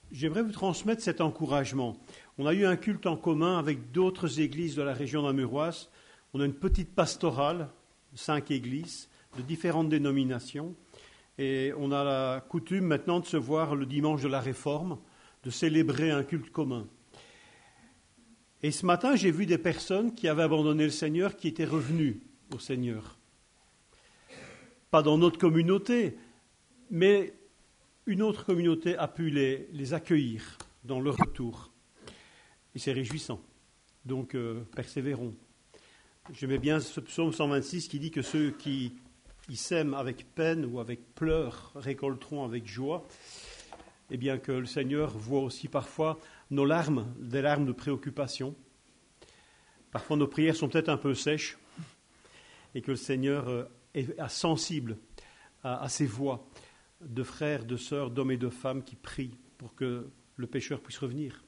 J'aimerais vous transmettre cet encouragement. On a eu un culte en commun avec d'autres églises de la région namuroise. On a une petite pastorale, 5 églises, de différentes dénominations. Et on a la coutume maintenant de se voir le dimanche de la Réforme, de célébrer un culte commun. Et ce matin, j'ai vu des personnes qui avaient abandonné le Seigneur, qui étaient revenues au Seigneur. Pas dans notre communauté, mais une autre communauté a pu les accueillir dans leur retour. Et c'est réjouissant. Donc, persévérons. J'aimais bien ce psaume 126 qui dit que ceux qui sèment avec peine ou avec pleurs récolteront avec joie. Et bien que le Seigneur voit aussi parfois nos larmes, des larmes de préoccupation. Parfois nos prières sont peut-être un peu sèches et que le Seigneur est sensible à ces voix de frères, de sœurs, d'hommes et de femmes qui prient pour que le pécheur puisse revenir.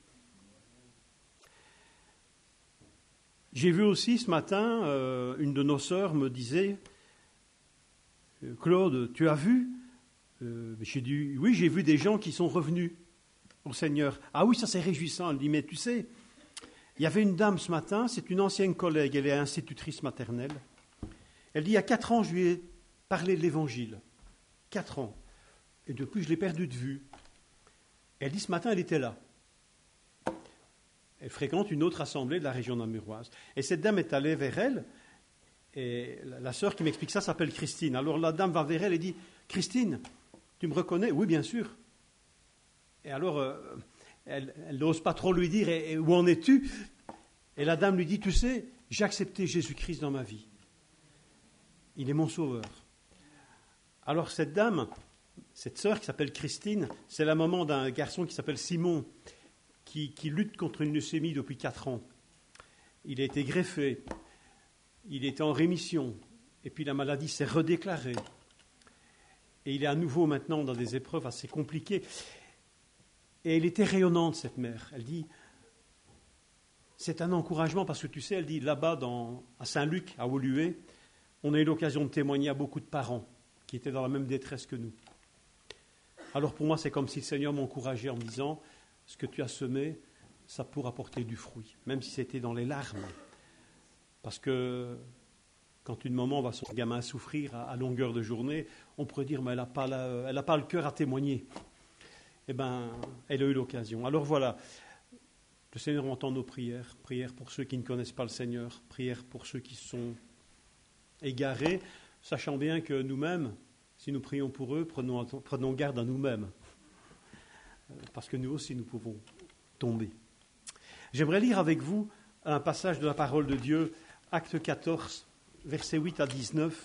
J'ai vu aussi ce matin, une de nos sœurs me disait « Claude, tu as vu ?» J'ai dit « Oui, j'ai vu des gens qui sont revenus au Seigneur. » « Ah oui, ça c'est réjouissant. » Elle dit « Mais tu sais, il y avait une dame ce matin, c'est une ancienne collègue, elle est institutrice maternelle. Elle dit « Il y a 4 ans, je lui ai parlé de l'Évangile. 4 ans. Et depuis, je l'ai perdu de vue. » Elle dit « Ce matin, elle était là. » Elle fréquente une autre assemblée de la région namuroise. Et cette dame est allée vers elle, et la sœur qui m'explique ça s'appelle Christine. Alors la dame va vers elle et dit « Christine, tu me reconnais ?»« Oui, bien sûr. » Et alors, elle n'ose pas trop lui dire « Où en es-tu » Et la dame lui dit « Tu sais, j'ai accepté Jésus-Christ dans ma vie. Il est mon sauveur. » Alors cette dame, cette sœur qui s'appelle Christine, c'est la maman d'un garçon qui s'appelle Simon, qui lutte contre une leucémie depuis 4 ans. Il a été greffé, il était en rémission, et puis la maladie s'est redéclarée. Et il est à nouveau maintenant dans des épreuves assez compliquées. Et elle était rayonnante, cette mère. Elle dit, c'est un encouragement, parce que tu sais, elle dit, là-bas à Saint-Luc, à Woluwe, on a eu l'occasion de témoigner à beaucoup de parents qui étaient dans la même détresse que nous. Alors pour moi, c'est comme si le Seigneur m'encourageait en me disant, ce que tu as semé, ça pourra porter du fruit, même si c'était dans les larmes. Parce que quand une maman voit son gamin souffrir à longueur de journée, on pourrait dire, mais elle n'a pas le cœur à témoigner. Eh bien, elle a eu l'occasion. Alors voilà, le Seigneur entend nos prières. Prières pour ceux qui ne connaissent pas le Seigneur. Prières pour ceux qui sont égarés, sachant bien que nous-mêmes, si nous prions pour eux, prenons garde à nous-mêmes. Parce que nous aussi, nous pouvons tomber. J'aimerais lire avec vous un passage de la parole de Dieu, Acte 14, versets 8 à 19.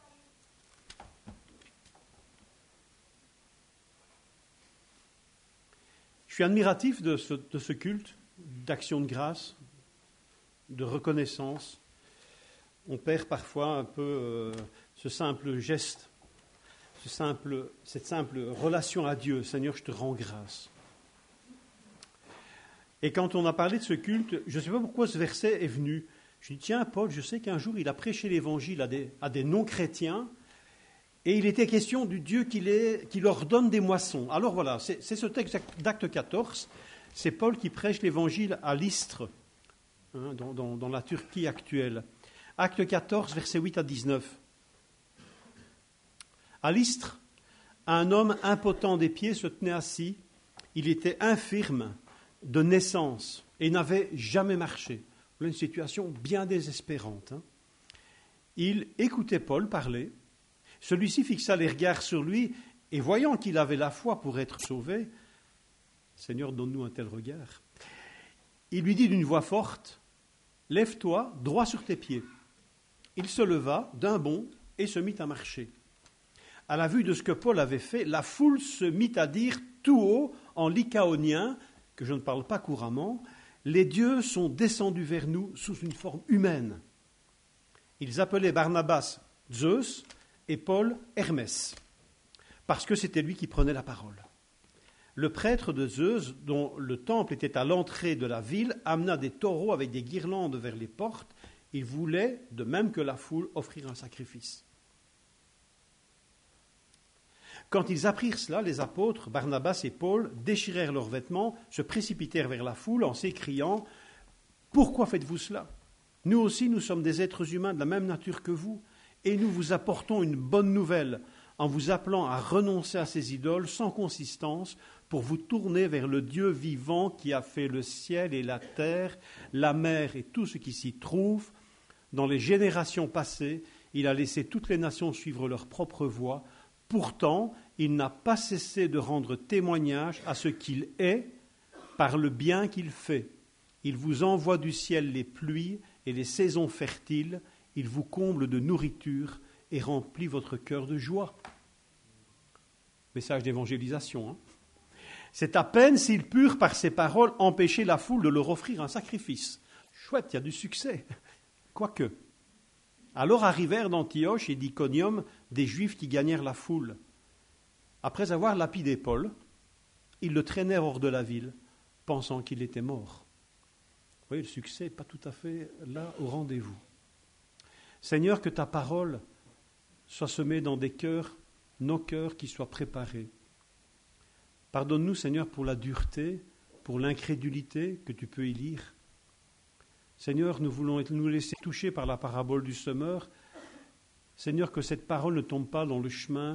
Je suis admiratif de ce culte d'action de grâce, de reconnaissance. On perd parfois un peu ce simple geste, cette simple relation à Dieu. Seigneur, je te rends grâce. Et quand on a parlé de ce culte, je ne sais pas pourquoi ce verset est venu. Je dis, tiens, Paul, je sais qu'un jour il a prêché l'évangile à des non-chrétiens, et il était question du Dieu qui leur donne des moissons. Alors voilà, c'est ce texte d'Acte 14, c'est Paul qui prêche l'évangile à Lystre, dans la Turquie actuelle. Acte 14, versets 8 à 19. À Lystre, un homme impotent des pieds se tenait assis. Il était infirme de naissance et n'avait jamais marché. Une situation bien désespérante. Il écoutait Paul parler. Celui-ci fixa les regards sur lui et voyant qu'il avait la foi pour être sauvé, « Seigneur, donne-nous un tel regard », il lui dit d'une voix forte, « Lève-toi, droit sur tes pieds ». Il se leva d'un bond et se mit à marcher. À la vue de ce que Paul avait fait, la foule se mit à dire tout haut en lycaonien, que je ne parle pas couramment, « Les dieux sont descendus vers nous sous une forme humaine ». Ils appelaient Barnabas Zeus et Paul Hermès, parce que c'était lui qui prenait la parole. Le prêtre de Zeus, dont le temple était à l'entrée de la ville, amena des taureaux avec des guirlandes vers les portes. Il voulait, de même que la foule, offrir un sacrifice. Quand ils apprirent cela, les apôtres, Barnabas et Paul, déchirèrent leurs vêtements, se précipitèrent vers la foule en s'écriant « Pourquoi faites-vous cela ? Nous aussi, nous sommes des êtres humains de la même nature que vous, et nous vous apportons une bonne nouvelle en vous appelant à renoncer à ces idoles sans consistance pour vous tourner vers le Dieu vivant qui a fait le ciel et la terre, la mer et tout ce qui s'y trouve. Dans les générations passées, il a laissé toutes les nations suivre leur propre voie. Pourtant, il n'a pas cessé de rendre témoignage à ce qu'il est par le bien qu'il fait. Il vous envoie du ciel les pluies et les saisons fertiles. Il vous comble de nourriture et remplit votre cœur de joie. » Message d'évangélisation. Hein. C'est à peine s'ils purent par ces paroles empêcher la foule de leur offrir un sacrifice. Chouette, il y a du succès. Quoique. Alors arrivèrent d'Antioche et d'Iconium des Juifs qui gagnèrent la foule. Après avoir lapidé Paul, ils le traînèrent hors de la ville, pensant qu'il était mort. Vous voyez, le succès n'est pas tout à fait là au rendez-vous. Seigneur, que ta parole soit semée dans des cœurs, nos cœurs qui soient préparés. Pardonne-nous, Seigneur, pour la dureté, pour l'incrédulité que tu peux y lire. Seigneur, nous voulons nous laisser toucher par la parabole du semeur. Seigneur, que cette parole ne tombe pas dans le chemin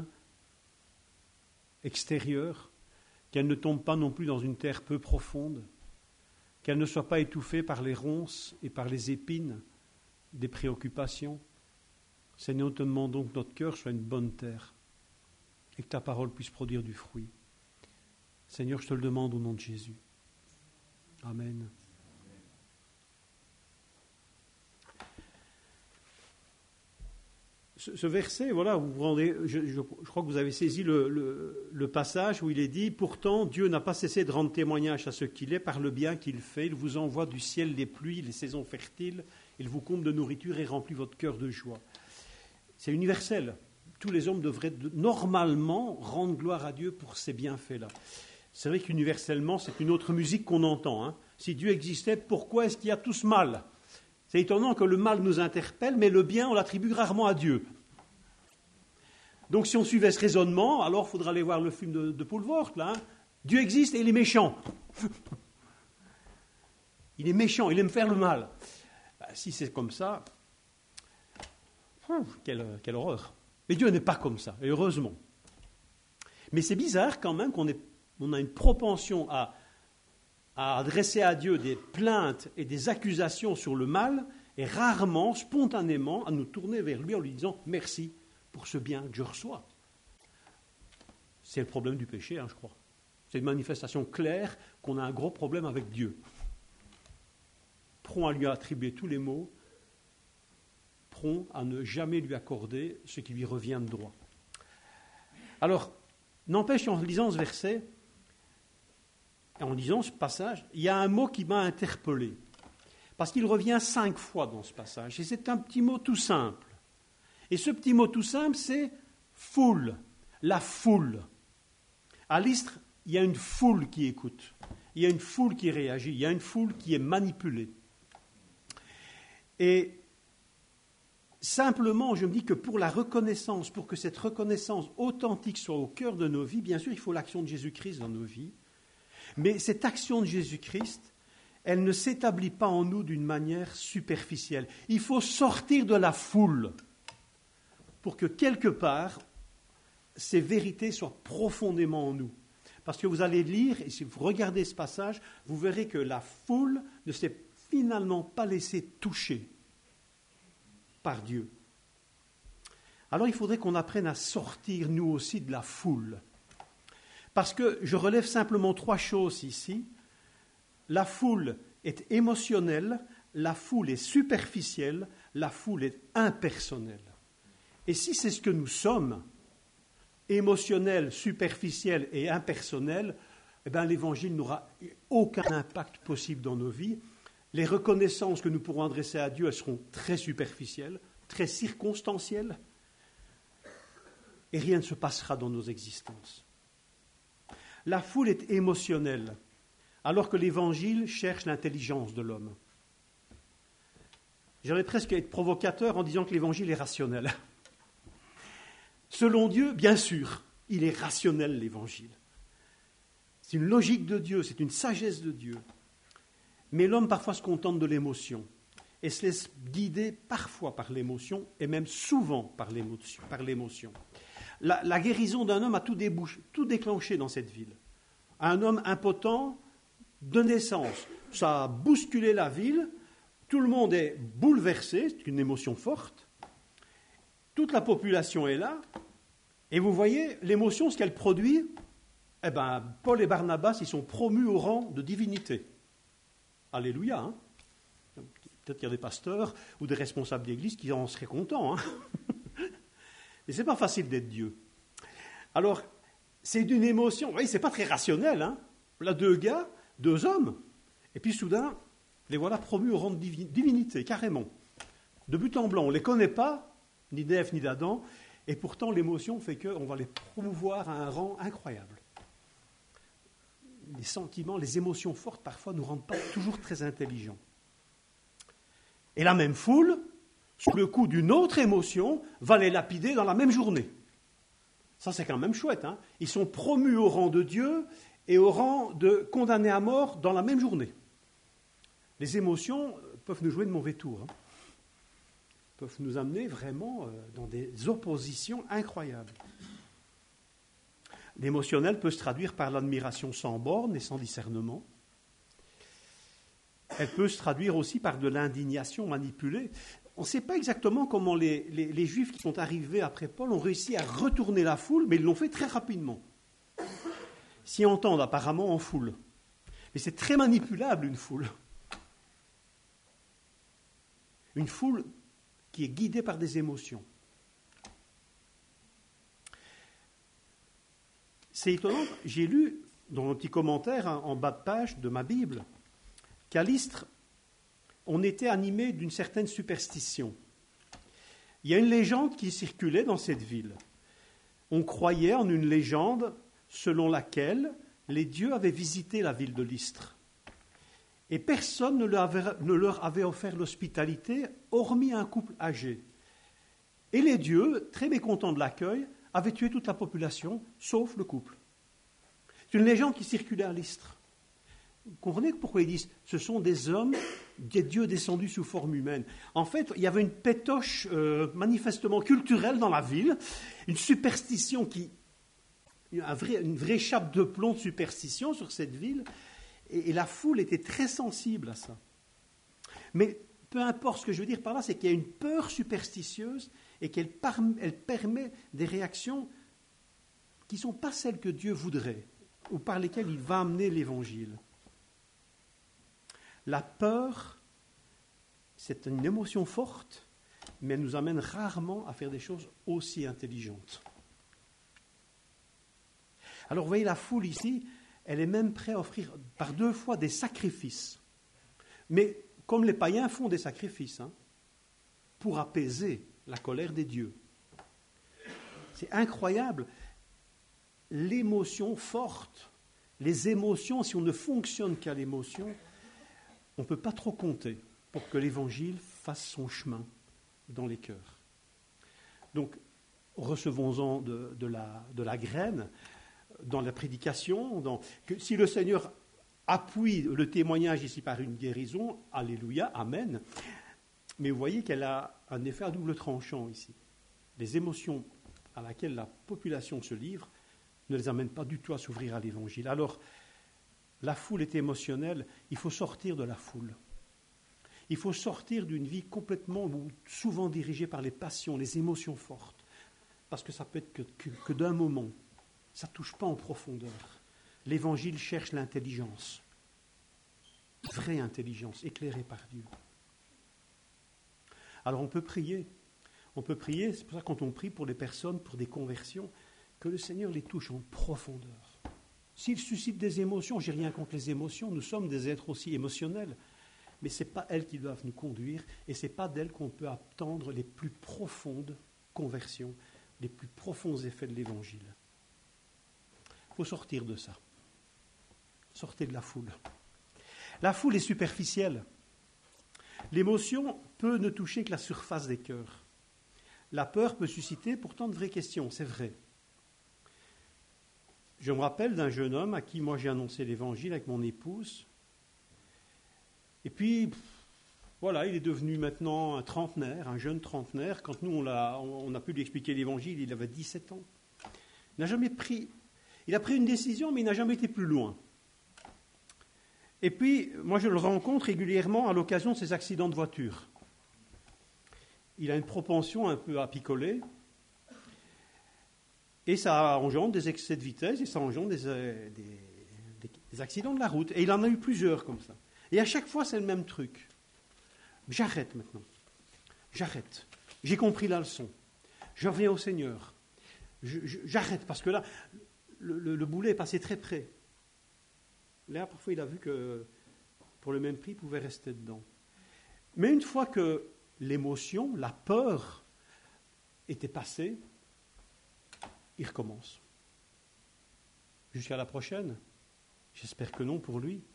extérieur, qu'elle ne tombe pas non plus dans une terre peu profonde, qu'elle ne soit pas étouffée par les ronces et par les épines des préoccupations. Seigneur, nous te demandons que notre cœur soit une bonne terre et que ta parole puisse produire du fruit. Seigneur, je te le demande au nom de Jésus. Amen. Ce verset, voilà, vous vous rendez, je crois que vous avez saisi le passage où il est dit « Pourtant, Dieu n'a pas cessé de rendre témoignage à ce qu'il est par le bien qu'il fait. Il vous envoie du ciel les pluies, les saisons fertiles. Il vous comble de nourriture et remplit votre cœur de joie. » C'est universel. Tous les hommes devraient normalement rendre gloire à Dieu pour ces bienfaits-là. C'est vrai qu'universellement, c'est une autre musique qu'on entend. Hein. Si Dieu existait, pourquoi est-ce qu'il y a tout ce mal ? C'est étonnant que le mal nous interpelle, mais le bien, on l'attribue rarement à Dieu. Donc si on suivait ce raisonnement, alors il faudra aller voir le film de Paul Vort, là. Hein. Dieu existe et il est méchant. Il est méchant, il aime faire le mal. Ben, si c'est comme ça, quelle horreur. Mais Dieu n'est pas comme ça, et heureusement. Mais c'est bizarre quand même qu'on a une propension à adresser à Dieu des plaintes et des accusations sur le mal, et rarement, spontanément, à nous tourner vers lui en lui disant « merci pour ce bien que je reçois ». C'est le problème du péché, je crois. C'est une manifestation claire qu'on a un gros problème avec Dieu. Prompt à lui attribuer tous les maux, prompt à ne jamais lui accorder ce qui lui revient de droit. Alors, n'empêche, en lisant ce verset, en lisant ce passage, il y a un mot qui m'a interpellé, parce qu'il revient 5 fois dans ce passage, et c'est un petit mot tout simple. Et ce petit mot tout simple, c'est « foule », la foule. À l'Istre, il y a une foule qui écoute, il y a une foule qui réagit, il y a une foule qui est manipulée. Et simplement, je me dis que pour la reconnaissance, pour que cette reconnaissance authentique soit au cœur de nos vies, bien sûr, il faut l'action de Jésus-Christ dans nos vies. Mais cette action de Jésus-Christ, elle ne s'établit pas en nous d'une manière superficielle. Il faut sortir de la foule pour que quelque part, ces vérités soient profondément en nous. Parce que vous allez lire, et si vous regardez ce passage, vous verrez que la foule ne s'est finalement pas laissée toucher par Dieu. Alors il faudrait qu'on apprenne à sortir, nous aussi, de la foule. Parce que je relève simplement 3 choses ici. La foule est émotionnelle, la foule est superficielle, la foule est impersonnelle. Et si c'est ce que nous sommes, émotionnel, superficiel et impersonnel, eh bien, l'Évangile n'aura aucun impact possible dans nos vies. Les reconnaissances que nous pourrons adresser à Dieu, elles seront très superficielles, très circonstancielles, et rien ne se passera dans nos existences. La foule est émotionnelle, alors que l'Évangile cherche l'intelligence de l'homme. J'allais presque être provocateur en disant que l'Évangile est rationnel. Selon Dieu, bien sûr, Il est rationnel, l'Évangile. C'est une logique de Dieu, c'est une sagesse de Dieu. Mais l'homme parfois se contente de l'émotion et se laisse guider parfois par l'émotion et même souvent par l'émotion. La guérison d'un homme a tout déclenché dans cette ville. Un homme impotent de naissance, ça a bousculé la ville, tout le monde est bouleversé, c'est une émotion forte, toute la population est là, et vous voyez l'émotion, ce qu'elle produit, eh bien, Paul et Barnabas, ils sont promus au rang de divinité. Alléluia, hein. Peut-être qu'il y a des pasteurs ou des responsables d'église qui en seraient contents, hein. Mais ce n'est pas facile d'être Dieu. Alors, c'est d'une émotion, vous voyez, ce n'est pas très rationnel, hein. Là, deux hommes, et puis soudain, les voilà promus au rang de divinité, carrément. De but en blanc, on ne les connaît pas, ni d'Ève ni d'Adam, et pourtant l'émotion fait qu'on va les promouvoir à un rang incroyable. Les sentiments, les émotions fortes, parfois, ne nous rendent pas toujours très intelligents. Et la même foule, sous le coup d'une autre émotion, va les lapider dans la même journée. Ça, c'est quand même chouette, hein. Ils sont promus au rang de Dieu et au rang de condamnés à mort dans la même journée. Les émotions peuvent nous jouer de mauvais tours, hein. Peuvent nous amener vraiment dans des oppositions incroyables. L'émotionnel peut se traduire par l'admiration sans borne et sans discernement. Elle peut se traduire aussi par de l'indignation manipulée. On ne sait pas exactement comment les Juifs qui sont arrivés après Paul ont réussi à retourner la foule, mais ils l'ont fait très rapidement. S'y entendent apparemment en foule. Mais c'est très manipulable, une foule. Une foule qui est guidée par des émotions. C'est étonnant, j'ai lu dans un petit commentaire en bas de page de ma Bible qu'à Lystre, on était animé d'une certaine superstition. Il y a une légende qui circulait dans cette ville. On croyait en une légende selon laquelle les dieux avaient visité la ville de Lystre. Et personne ne leur avait offert l'hospitalité, hormis un couple âgé. Et les dieux, très mécontents de l'accueil, avaient tué toute la population, sauf le couple. C'est une légende qui circulait à Lystre. Vous comprenez pourquoi ils disent ce sont des hommes, des dieux descendus sous forme humaine. En fait, il y avait une pétoche manifestement culturelle dans la ville, une superstition une vraie chape de plomb de superstition sur cette ville, et la foule était très sensible à ça. Mais peu importe, ce que je veux dire par là, c'est qu'il y a une peur superstitieuse et qu'elle permet des réactions qui ne sont pas celles que Dieu voudrait ou par lesquelles il va amener l'Évangile. La peur, c'est une émotion forte, mais elle nous amène rarement à faire des choses aussi intelligentes. Alors vous voyez, la foule ici, elle est même prête à offrir par 2 fois des sacrifices. Mais comme les païens font des sacrifices, hein, pour apaiser la colère des dieux. C'est incroyable. L'émotion forte, les émotions, si on ne fonctionne qu'à l'émotion, on ne peut pas trop compter pour que l'Évangile fasse son chemin dans les cœurs. Donc, recevons-en de la graine dans la prédication, que si le Seigneur appuie le témoignage ici par une guérison, alléluia, amen. Mais vous voyez qu'elle a un effet à double tranchant ici. Les émotions à laquelle la population se livre ne les amènent pas du tout à s'ouvrir à l'Évangile. Alors, la foule est émotionnelle, il faut sortir de la foule. Il faut sortir d'une vie complètement ou souvent dirigée par les passions, les émotions fortes. Parce que ça peut être que d'un moment. Ça ne touche pas en profondeur. L'Évangile cherche l'intelligence. Vraie intelligence, éclairée par Dieu. Alors on peut prier. On peut prier, c'est pour ça que quand on prie pour les personnes, pour des conversions, que le Seigneur les touche en profondeur. S'il suscite des émotions, je n'ai rien contre les émotions, nous sommes des êtres aussi émotionnels, mais ce n'est pas elles qui doivent nous conduire, et ce n'est pas d'elles qu'on peut attendre les plus profondes conversions, les plus profonds effets de l'Évangile. Il faut sortir de ça. Sortez de la foule. La foule est superficielle. L'émotion peut ne toucher que la surface des cœurs. La peur peut susciter pourtant de vraies questions, c'est vrai. Je me rappelle d'un jeune homme à qui moi j'ai annoncé l'évangile avec mon épouse. Et puis, voilà, il est devenu maintenant un trentenaire, un jeune trentenaire. Quand nous, on a pu lui expliquer l'évangile, il avait 17 ans. Il a pris une décision, mais il n'a jamais été plus loin. Et puis, moi, je le rencontre régulièrement à l'occasion de ses accidents de voiture. Il a une propension un peu à picoler. Et ça engendre des excès de vitesse et ça engendre des accidents de la route. Et il en a eu plusieurs comme ça. Et à chaque fois, c'est le même truc. J'arrête maintenant. J'arrête. J'ai compris la leçon. Je reviens au Seigneur. J'arrête parce que là, le boulet est passé très près. Là, parfois, il a vu que pour le même prix, il pouvait rester dedans. Mais une fois que l'émotion, la peur était passée, il recommence. Jusqu'à la prochaine. J'espère que non pour lui.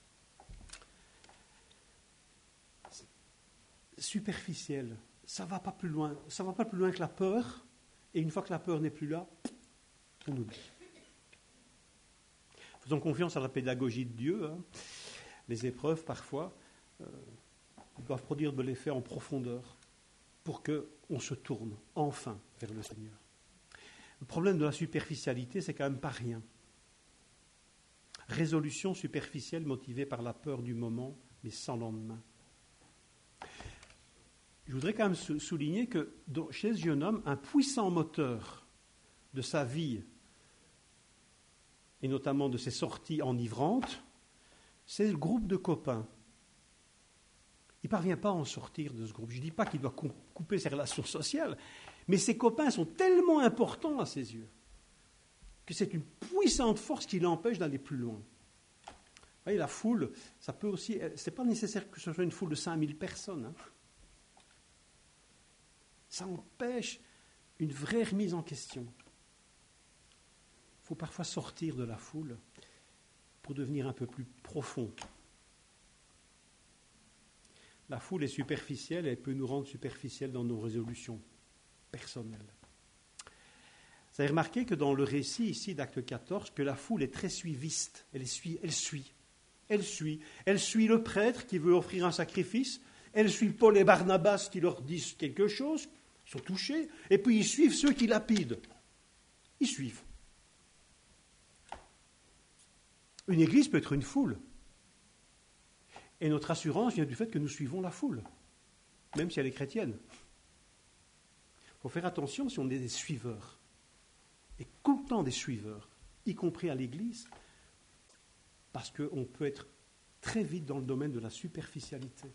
Superficiel, ça ne va pas plus loin. Ça ne va pas plus loin que la peur. Et une fois que la peur n'est plus là, on oublie. Faisons confiance à la pédagogie de Dieu. Hein. Les épreuves, parfois, doivent produire de l'effet en profondeur pour qu'on se tourne enfin vers le Seigneur. Le problème de la superficialité, c'est quand même pas rien. Résolution superficielle motivée par la peur du moment, mais sans lendemain. Je voudrais quand même souligner que chez ce jeune homme, un puissant moteur de sa vie, et notamment de ses sorties enivrantes, c'est le groupe de copains. Il ne parvient pas à en sortir de ce groupe. Je ne dis pas qu'il doit couper ses relations sociales, mais ses copains sont tellement importants à ses yeux que c'est une puissante force qui l'empêche d'aller plus loin. Vous voyez, la foule, ça peut aussi... Ce n'est pas nécessaire que ce soit une foule de 5000 personnes. Hein. Ça empêche une vraie remise en question. Il faut parfois sortir de la foule pour devenir un peu plus profond. La foule est superficielle et elle peut nous rendre superficiels dans nos résolutions personnelles. Vous avez remarqué que dans le récit ici d'Acte 14, que la foule est très suiviste. Elle suit le prêtre qui veut offrir un sacrifice, elle suit Paul et Barnabas qui leur disent quelque chose, ils sont touchés, et puis ils suivent ceux qui lapident. Ils suivent. Une église peut être une foule. Et notre assurance vient du fait que nous suivons la foule, même si elle est chrétienne. Il faut faire attention si on est des suiveurs. Et content des suiveurs, y compris à l'église, parce qu'on peut être très vite dans le domaine de la superficialité.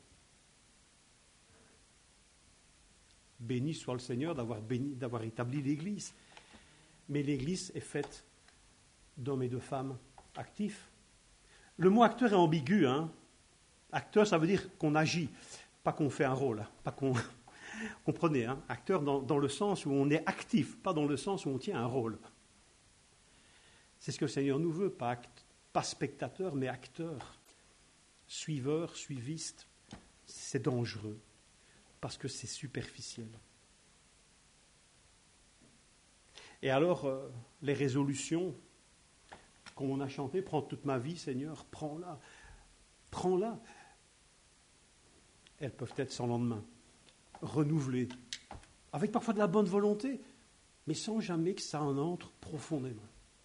Béni soit le Seigneur d'avoir établi l'église. Mais l'église est faite d'hommes et de femmes actifs. Le mot acteur est ambigu. Hein. Acteur, ça veut dire qu'on agit, pas qu'on fait un rôle, hein, pas qu'on... Comprenez, hein, acteur dans le sens où on est actif, pas dans le sens où on tient un rôle. C'est ce que le Seigneur nous veut, pas spectateur, mais acteur. Suiveur, suiviste, c'est dangereux, parce que c'est superficiel. Et alors, les résolutions, comme on a chanté, prends toute ma vie, Seigneur, prends-la, prends-la. Elles peuvent être sans lendemain. Renouvelé, avec parfois de la bonne volonté, mais sans jamais que ça en entre profondément.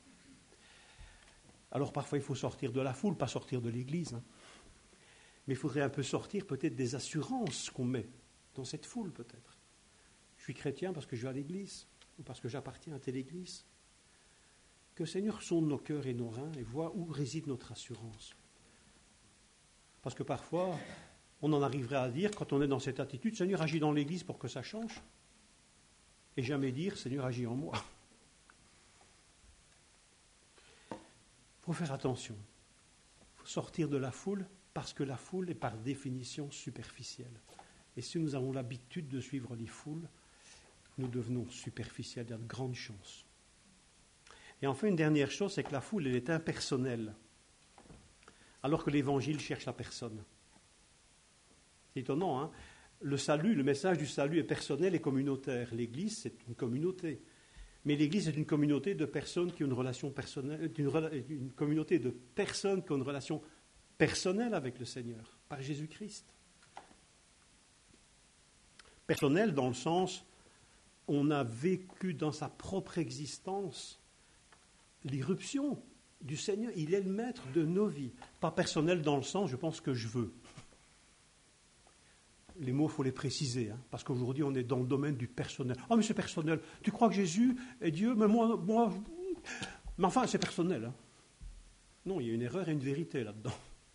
Alors parfois il faut sortir de la foule, pas sortir de l'église, hein. Mais il faudrait un peu sortir peut-être des assurances qu'on met dans cette foule peut-être. Je suis chrétien parce que je vais à l'église, ou parce que j'appartiens à telle église. Que le Seigneur sonde nos cœurs et nos reins et voit où réside notre assurance. Parce que parfois... on en arriverait à dire, quand on est dans cette attitude, Seigneur, agis dans l'Église pour que ça change. Et jamais dire, Seigneur, agis en moi. Il faut faire attention. Il faut sortir de la foule, parce que la foule est par définition superficielle. Et si nous avons l'habitude de suivre les foules, nous devenons superficiels, il y a de grandes chances. Et enfin, une dernière chose, c'est que la foule, elle est impersonnelle, alors que l'Évangile cherche la personne. C'est étonnant, hein. Le salut, le message du salut est personnel et communautaire. L'Église, c'est une communauté. Mais l'Église est une communauté de personnes qui ont une relation personnelle, une communauté de personnes qui ont une relation personnelle avec le Seigneur, par Jésus-Christ. Personnel dans le sens, on a vécu dans sa propre existence l'irruption du Seigneur. Il est le maître de nos vies. Pas personnel dans le sens, je pense que je veux. Les mots, il faut les préciser, hein, parce qu'aujourd'hui, on est dans le domaine du personnel. Ah, mais c'est personnel. Tu crois que Jésus est Dieu? Mais moi... Mais enfin, c'est personnel. Hein. Non, il y a une erreur et une vérité là-dedans.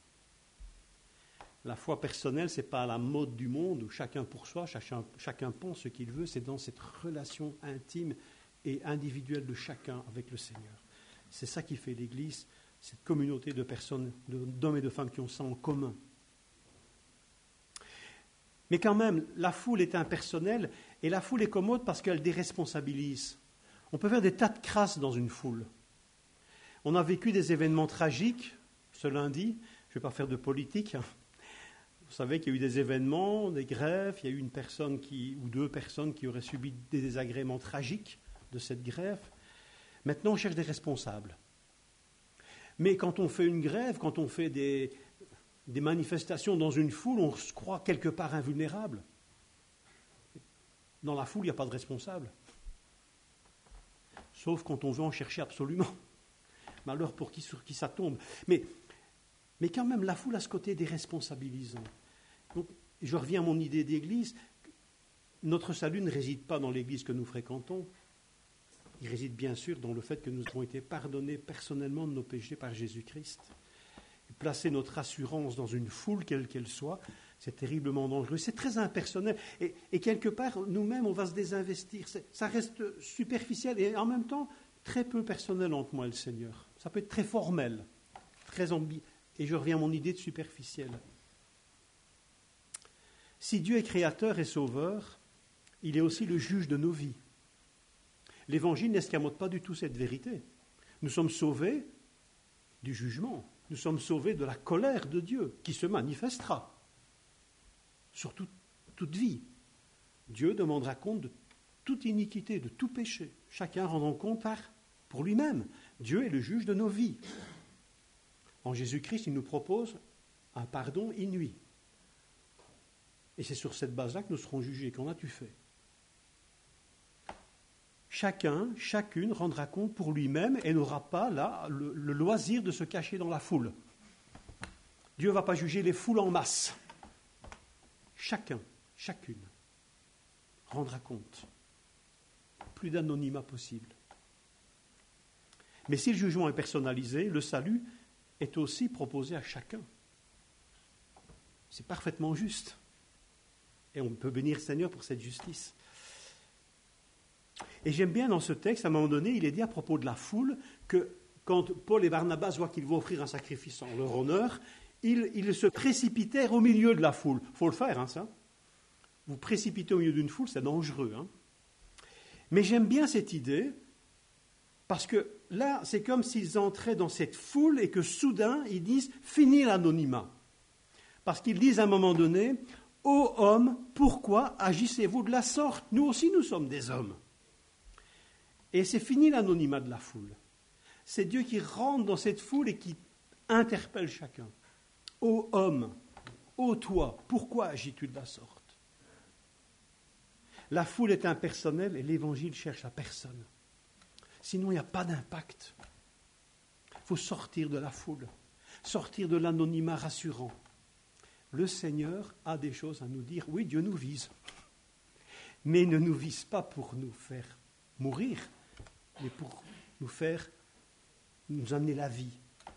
La foi personnelle, ce n'est pas à la mode du monde où chacun pour soi, chacun pense ce qu'il veut, c'est dans cette relation intime et individuelle de chacun avec le Seigneur. C'est ça qui fait l'Église, cette communauté de personnes, d'hommes et de femmes qui ont ça en commun. Mais quand même, la foule est impersonnelle et la foule est commode parce qu'elle déresponsabilise. On peut faire des tas de crasses dans une foule. On a vécu des événements tragiques ce lundi, je ne vais pas faire de politique. Vous savez qu'il y a eu des événements, des grèves, il y a eu une personne ou deux personnes qui auraient subi des désagréments tragiques de cette grève. Maintenant, on cherche des responsables. Mais quand on fait une grève, quand on fait des manifestations dans une foule, on se croit quelque part invulnérable. Dans la foule, il n'y a pas de responsable. Sauf quand on veut en chercher absolument. Malheur pour qui, sur qui ça tombe. Mais quand même, la foule a ce côté déresponsabilisant. Donc, je reviens à mon idée d'église. Notre salut ne réside pas dans l'église que nous fréquentons. Il réside bien sûr dans le fait que nous avons été pardonnés personnellement de nos péchés par Jésus-Christ. Et placer notre assurance dans une foule, quelle qu'elle soit, c'est terriblement dangereux. C'est très impersonnel. Et quelque part, nous-mêmes, on va se désinvestir. Ça reste superficiel et en même temps très peu personnel entre moi et le Seigneur. Ça peut être très formel, très ambigu. Et je reviens à mon idée de superficiel. Si Dieu est créateur et sauveur, il est aussi le juge de nos vies. L'Évangile n'escamote pas du tout cette vérité. Nous sommes sauvés du jugement. Nous sommes sauvés de la colère de Dieu qui se manifestera sur toute vie. Dieu demandera compte de toute iniquité, de tout péché. Chacun rendant compte pour lui-même. Dieu est le juge de nos vies. En Jésus-Christ, il nous propose un pardon inouï. Et c'est sur cette base-là que nous serons jugés. Qu'en as-tu fait? Chacun, chacune rendra compte pour lui-même et n'aura pas là le loisir de se cacher dans la foule. Dieu ne va pas juger les foules en masse. Chacun, chacune rendra compte. Plus d'anonymat possible. Mais si le jugement est personnalisé, le salut est aussi proposé à chacun. C'est parfaitement juste. Et on peut bénir le Seigneur pour cette justice. Et j'aime bien dans ce texte, à un moment donné, il est dit à propos de la foule que quand Paul et Barnabas voient qu'ils vont offrir un sacrifice en leur honneur, ils se précipitèrent au milieu de la foule. Il faut le faire, hein, ça. Vous précipiter au milieu d'une foule, c'est dangereux. Hein. Mais j'aime bien cette idée, parce que là, c'est comme s'ils entraient dans cette foule et que soudain, ils disent « Fini l'anonymat ». Parce qu'ils disent à un moment donné « Ô hommes, pourquoi agissez-vous de la sorte? Nous aussi, nous sommes des hommes. » Et c'est fini l'anonymat de la foule. C'est Dieu qui rentre dans cette foule et qui interpelle chacun. « Ô homme, ô toi, pourquoi agis-tu de la sorte ?» La foule est impersonnelle et l'Évangile cherche la personne. Sinon, il n'y a pas d'impact. Il faut sortir de la foule, sortir de l'anonymat rassurant. Le Seigneur a des choses à nous dire. Oui, Dieu nous vise, mais il ne nous vise pas pour nous faire mourir, mais pour nous amener la vie.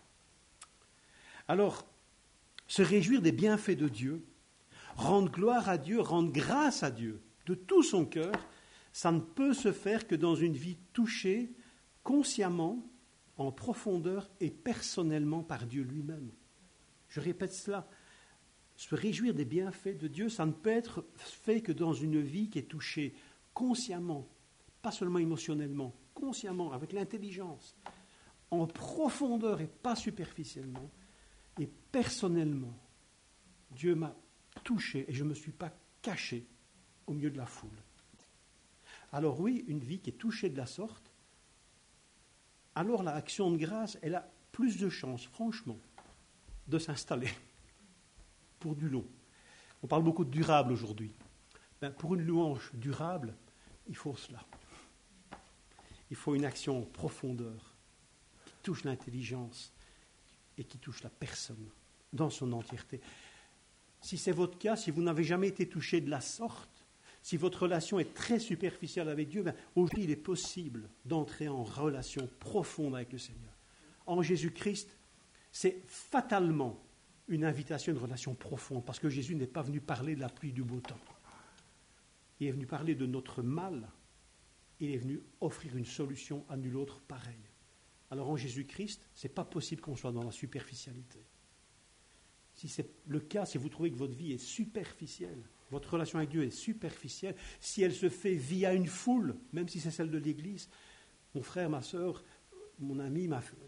Alors, se réjouir des bienfaits de Dieu, rendre gloire à Dieu, rendre grâce à Dieu de tout son cœur, ça ne peut se faire que dans une vie touchée consciemment, en profondeur et personnellement par Dieu lui-même. Je répète cela. Se réjouir des bienfaits de Dieu, ça ne peut être fait que dans une vie qui est touchée consciemment, pas seulement émotionnellement, consciemment, avec l'intelligence, en profondeur et pas superficiellement, et personnellement. Dieu m'a touché et je ne me suis pas caché au milieu de la foule. alors oui, une vie qui est touchée de la sorte, alors l'action de grâce, elle a plus de chances, franchement, de s'installer pour du long. On parle beaucoup de durable aujourd'hui. Pour une louange durable, il faut cela. Il faut une action en profondeur qui touche l'intelligence et qui touche la personne dans son entièreté. Si c'est votre cas, si vous n'avez jamais été touché de la sorte, si votre relation est très superficielle avec Dieu, aujourd'hui il est possible d'entrer en relation profonde avec le Seigneur. En Jésus-Christ, c'est fatalement une invitation à une relation profonde, parce que Jésus n'est pas venu parler de la pluie du beau temps. Il est venu parler de notre mal. Il est venu offrir une solution à nul autre pareil. Alors en Jésus-Christ, ce n'est pas possible qu'on soit dans la superficialité. Si c'est le cas, si vous trouvez que votre vie est superficielle, votre relation avec Dieu est superficielle, si elle se fait via une foule, même si c'est celle de l'Église, mon frère, ma soeur, mon ami,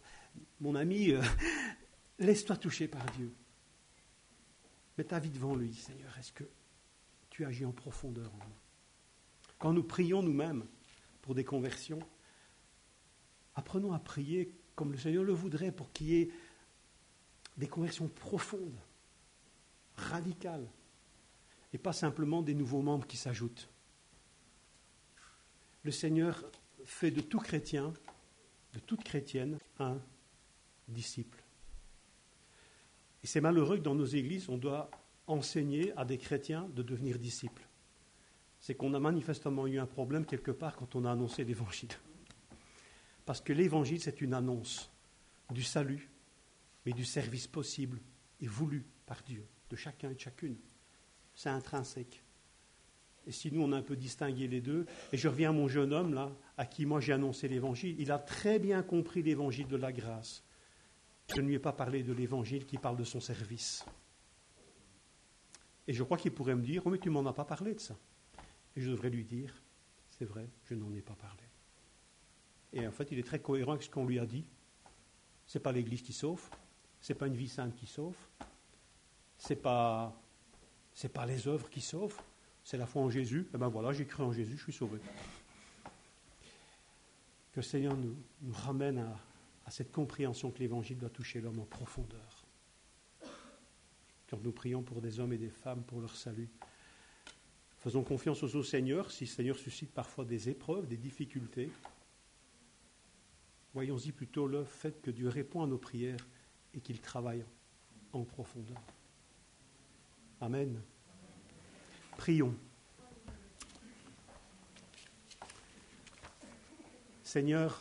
laisse-toi toucher par Dieu. Mets ta vie devant lui, Seigneur. Est-ce que tu agis en profondeur en moi? Quand nous prions nous-mêmes pour des conversions, apprenons à prier comme le Seigneur le voudrait pour qu'il y ait des conversions profondes, radicales, et pas simplement des nouveaux membres qui s'ajoutent. Le Seigneur fait de tout chrétien, de toute chrétienne, un disciple. Et c'est malheureux que dans nos églises, on doit enseigner à des chrétiens de devenir disciples. C'est qu'on a manifestement eu un problème quelque part quand on a annoncé l'Évangile. Parce que l'Évangile, c'est une annonce du salut, mais du service possible et voulu par Dieu, de chacun et de chacune. C'est intrinsèque. Et si nous, on a un peu distingué les deux, et je reviens à mon jeune homme, là, à qui moi j'ai annoncé l'Évangile, il a très bien compris l'Évangile de la grâce. Je ne lui ai pas parlé de l'Évangile qui parle de son service. Et je crois qu'il pourrait me dire, oh mais tu ne m'en as pas parlé de ça. Et je devrais lui dire, c'est vrai, je n'en ai pas parlé. Et en fait, il est très cohérent avec ce qu'on lui a dit. Ce n'est pas l'Église qui sauve, ce n'est pas une vie sainte qui sauve, ce n'est pas les œuvres qui sauvent, c'est la foi en Jésus. Et ben voilà, j'ai cru en Jésus, je suis sauvé. Que le Seigneur nous ramène à cette compréhension que l'Évangile doit toucher l'homme en profondeur. Quand nous prions pour des hommes et des femmes, pour leur salut, faisons confiance au Seigneur. Si le Seigneur suscite parfois des épreuves, des difficultés, voyons-y plutôt le fait que Dieu répond à nos prières et qu'il travaille en profondeur. Amen. Prions. Seigneur,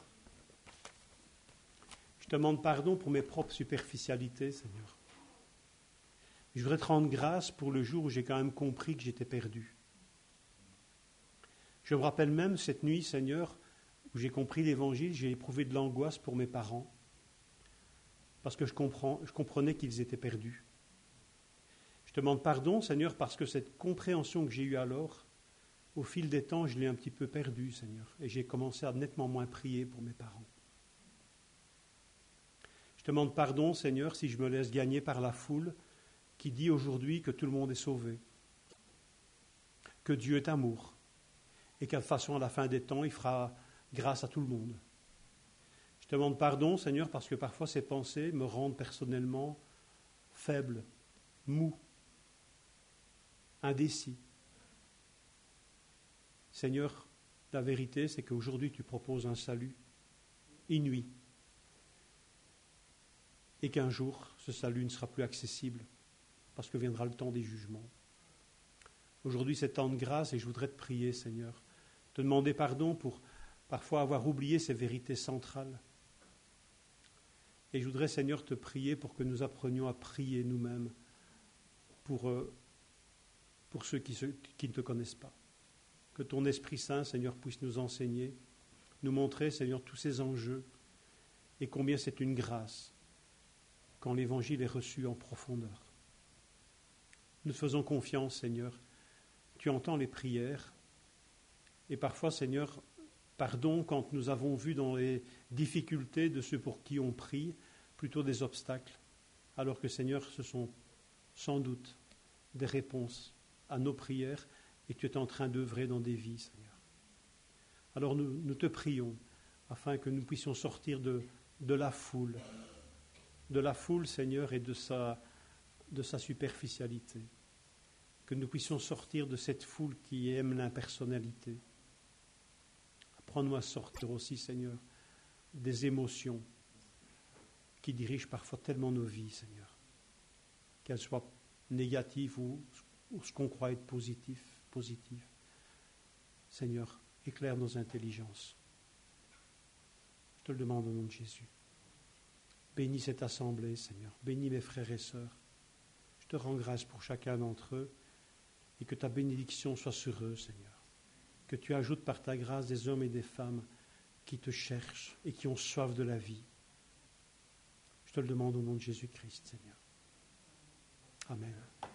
je te demande pardon pour mes propres superficialités, Seigneur. Je voudrais te rendre grâce pour le jour où j'ai quand même compris que j'étais perdu. Je me rappelle même cette nuit, Seigneur, où j'ai compris l'Évangile, j'ai éprouvé de l'angoisse pour mes parents, parce que je comprenais qu'ils étaient perdus. Je te demande pardon, Seigneur, parce que cette compréhension que j'ai eue alors, au fil des temps, je l'ai un petit peu perdue, Seigneur, et j'ai commencé à nettement moins prier pour mes parents. Je te demande pardon, Seigneur, si je me laisse gagner par la foule qui dit aujourd'hui que tout le monde est sauvé, que Dieu est amour, et qu'à façon à la fin des temps, il fera grâce à tout le monde. Je te demande pardon, Seigneur, parce que parfois ces pensées me rendent personnellement faible, mou, indécis. Seigneur, la vérité, c'est qu'aujourd'hui, tu proposes un salut inouï et qu'un jour, ce salut ne sera plus accessible parce que viendra le temps des jugements. Aujourd'hui, c'est temps de grâce et je voudrais te prier, Seigneur, te demander pardon pour parfois avoir oublié ces vérités centrales. Et je voudrais, Seigneur, te prier pour que nous apprenions à prier nous-mêmes pour ceux qui ne te connaissent pas. Que ton Esprit Saint, Seigneur, puisse nous enseigner, nous montrer, Seigneur, tous ces enjeux et combien c'est une grâce quand l'Évangile est reçu en profondeur. Nous te faisons confiance, Seigneur. Tu entends les prières et parfois, Seigneur, pardon quand nous avons vu dans les difficultés de ceux pour qui on prie plutôt des obstacles, alors que, Seigneur, ce sont sans doute des réponses à nos prières et tu es en train d'œuvrer dans des vies, Seigneur. Alors nous te prions, afin que nous puissions sortir de la foule, Seigneur, et de sa superficialité. Que nous puissions sortir de cette foule qui aime l'impersonnalité. Apprends-nous à sortir aussi, Seigneur, des émotions qui dirigent parfois tellement nos vies, Seigneur, qu'elles soient négatives ou ce qu'on croit être positif. Seigneur, éclaire nos intelligences. Je te le demande au nom de Jésus. Bénis cette assemblée, Seigneur. Bénis mes frères et sœurs. Je te rends grâce pour chacun d'entre eux et que ta bénédiction soit sur eux, Seigneur. Que tu ajoutes par ta grâce des hommes et des femmes qui te cherchent et qui ont soif de la vie. Je te le demande au nom de Jésus-Christ, Seigneur. Amen.